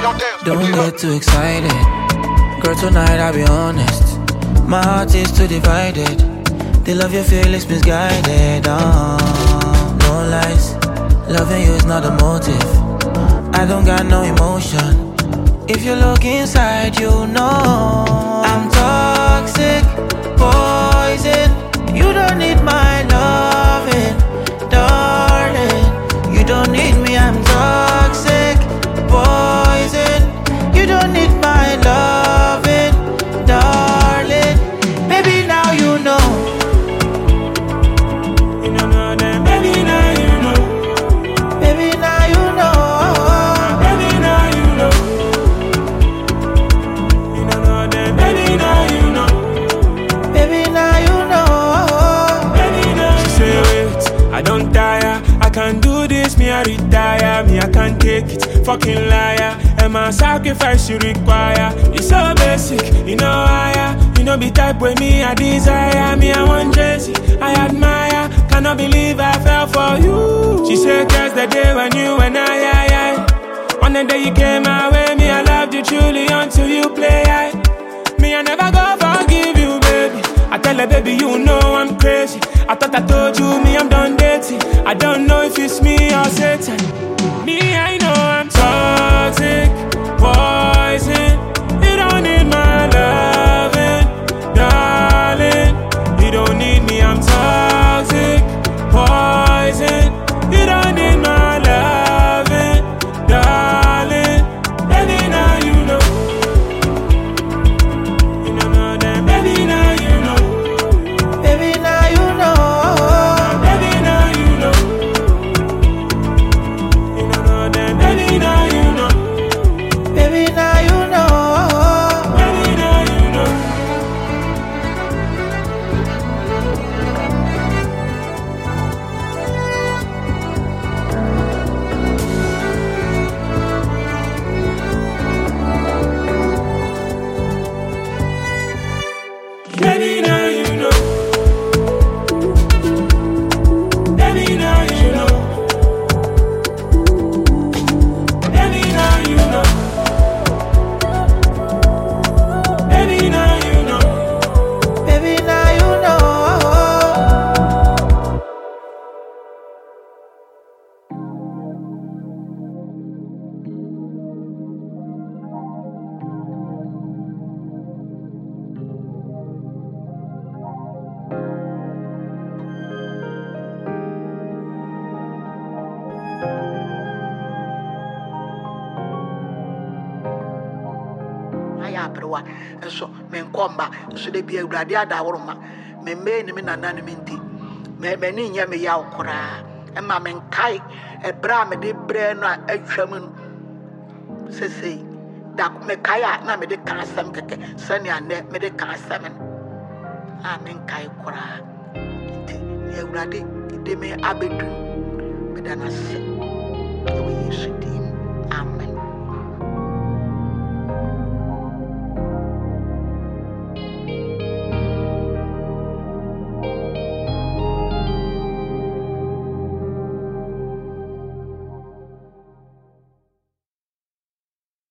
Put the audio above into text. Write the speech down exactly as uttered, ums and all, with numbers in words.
Don't get too excited. Girl, tonight I'll be honest. My heart is too divided. They love your feelings misguided. Oh, no lies. Loving you is not a motive. I don't got no emotion. If you look inside, you know I'm toxic, poison. You don't need my loving, darling. You don't need me, I'm toxic, poison. You don't need my loving, darling. Maybe now you know. You don't know that, baby, now you know. Baby, now you know. Baby, now you know. You don't know that, baby, now you know. Baby, now you know. Baby, now you know. She say, wait, I don't tire. I can't do this, me I retire. Me I can't take it, fucking liar. And my sacrifice you require. You so basic, you know higher. You know be type with me I desire. Me I want Jesse, I admire. Cannot believe I fell for you. She said just the day when you and I, I, I. On the day you came my way, me I loved you truly until you play I. Me I never go forgive you, baby. I tell her, baby, you know I'm crazy. I thought I told you, me I'm done dating. I don't know if it's me or Satan. Me, I know I'm toxic, poison. You don't need my loving, darling. You don't need me, I'm toxic, poison. You don't need my loving, darling. Baby, now you know. You don't know that, baby, now you know. Baby, now you know. Baby, now you know. You don't know that, baby, now you know. Baby, now you know. Baby, now you know. Baby, now you know. Baby, now you know. Baby, now you know. Baby, now you know. Baby, now you know. Ayaprewa enso menkomba so de bia awurade adaworoma me me ni me nana ni minti me me ni nya me ya okora e ma menkai e bra me de bre no atwam no sesei da me kaya na me de kansam keke sani ane me de kansam a menkai kora nti ni awurade de me abedu me dana se e we yesu di